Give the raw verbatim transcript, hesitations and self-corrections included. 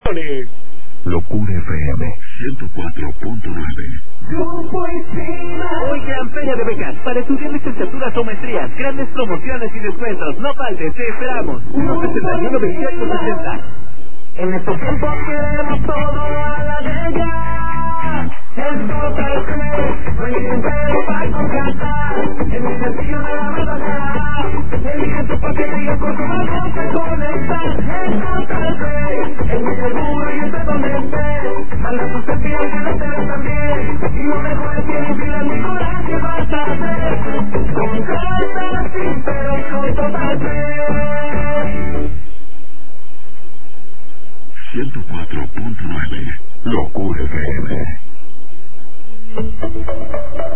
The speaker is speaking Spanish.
Locura F M ciento cuatro punto nueve. Hoy gran feria de becas para estudiar licenciaturas o maestrías. Grandes promociones y descuentos. No faltes, te esperamos. uno sesenta y uno veintiocho sesenta. En estos tiempos queremos todo a la de ya. Es Total Play, no hay dinero para contratar. En el sencillo de la verdad. Elige tu paquete y el corto vamos a conectar. Es Total Play, es muy seguro y es donde estés. Manda tu cepillo que lo tenés también. Y lo mejor es que no pidas ni horas que vas a hacer. Contrata sin pero con Total Play. ciento cuatro punto nueve. Locura F M.